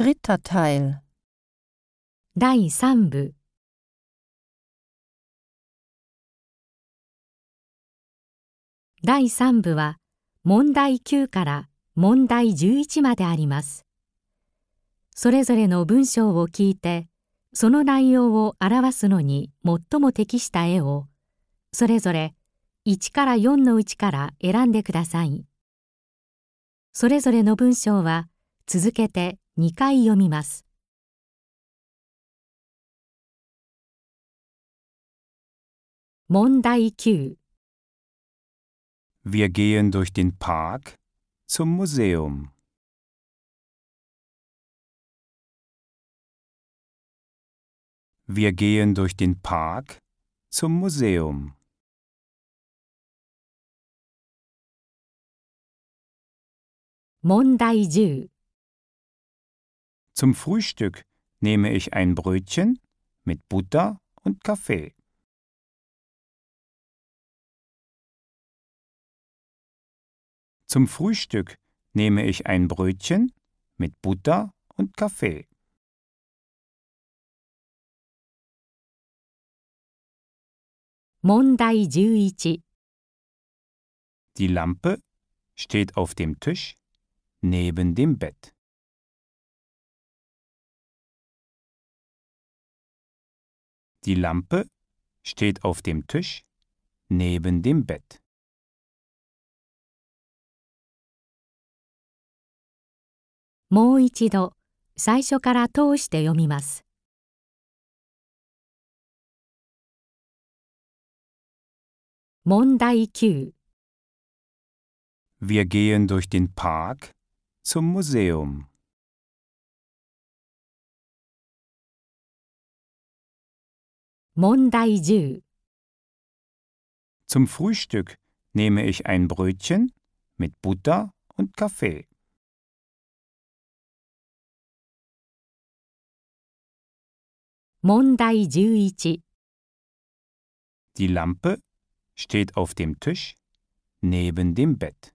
Dritter Teil. 第3部。第3部は問題9から問題11まであります。それぞれの文章を聞いて、その内容を表すのに最も適した絵を、それぞれ1から4のうちから選んでください。それぞれの文章は続けて2回読みます。問題9。 Wir gehen durch den Park zum Museum. Wir gehen durch den Park zum Museum. 問題10。 Zum Frühstück nehme ich ein Brötchen mit Butter und Kaffee. Zum Frühstück nehme ich ein Brötchen mit Butter und Kaffee. 問題11。 Die Lampe steht auf dem Tisch neben dem Bett. Die Lampe steht auf dem Tisch neben dem Bett. もう一度最初から通して読みます。問題9。 Wir gehen durch den Park zum Museum. 問題10。 Zum Frühstück nehme ich ein Brötchen mit Butter und Kaffee. 問題11。 Die Lampe steht auf dem Tisch neben dem Bett.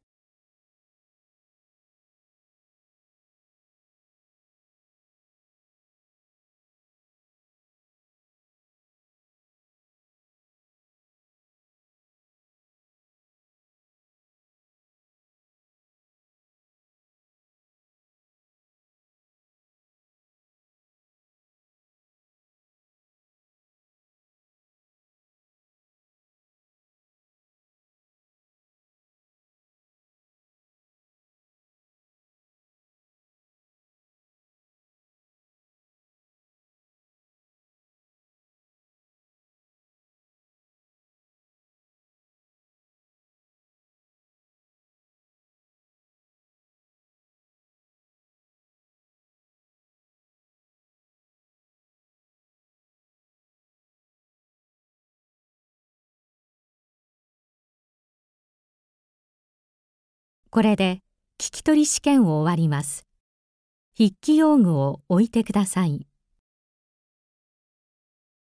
これで聞き取り試験を終わります。筆記用具を置いてください。